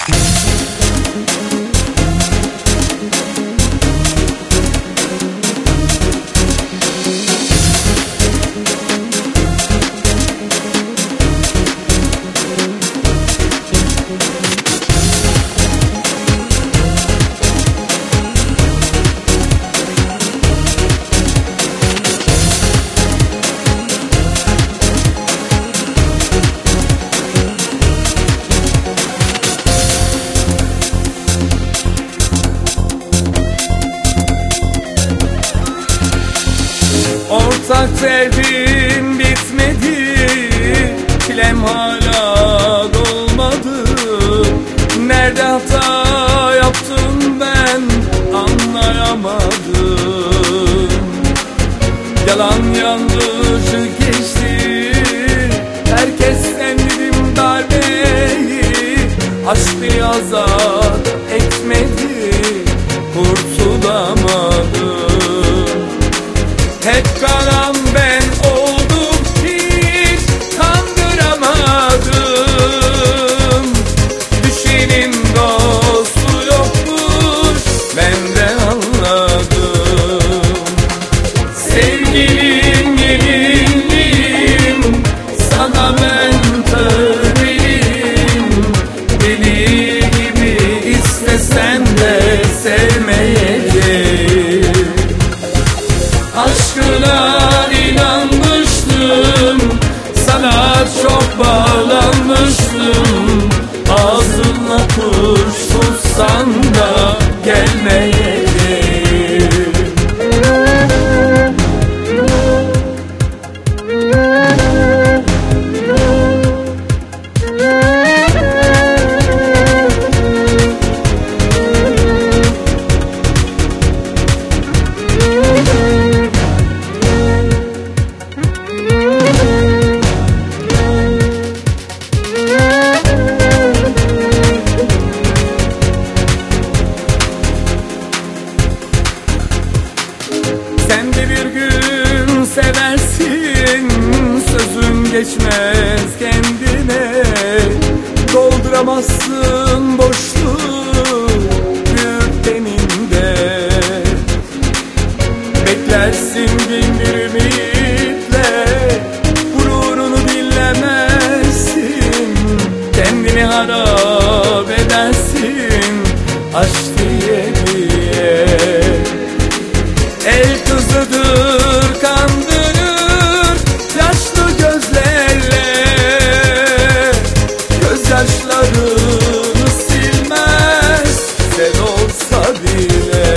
Ortak derdim bitmedi, çilem hala dolmadı. Nerede hata yaptım ben anlayamadım. Yalan yanlışı geçti, herkesten yedim darbeyi. Aşk bir azap etmedi, kurtulamadım. Hep kalan ben oldum, hiç kandıramadım. Düşenin dostu yokmuş, ben de anladım. Sevgilim, gelinliğim, sana ben tövbeliyim. Deli gibi istesem de sevmeyeceğim. Aşkına inanmıştım, sana çok bağlanmıştım. Ağzınla kuş tutsan da gelmeyeceğim. Sen de bir gün seversin, sözün geçmez kendine. Dolduramazsın boşluğu büyük teninde. Beklersin bin bir ümitle, gururunu dinlemezsin. Kendini harap edersin aşk diye diye. El kızıdır, kandırır yaşlı gözlerle. Gözyaşlarını silmez sel olsa bile.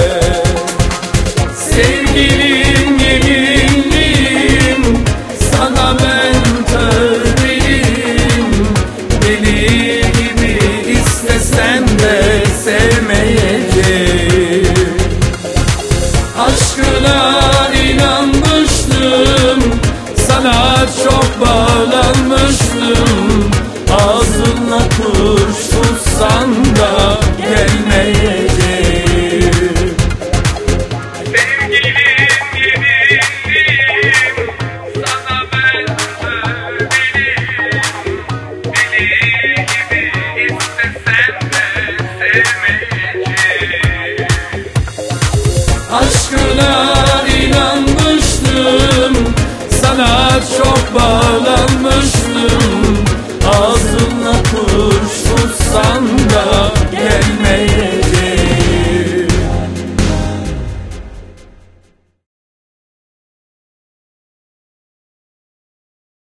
Sevgilim, gelinliğim, sana ben tövbeliyim. Deli gibi istesem de sevmeyeceğim. Aşkına inanmıştım, sana çok bağlanmıştım. Ağzınla kuş tutsan da gelmeyeceğim. Sevgilim, gelinliğim, sana ben tövbeliyim. Deli gibi istesem de sevmeyeceğim. Aşkına inanmıştım, sana çok bağlanmıştım.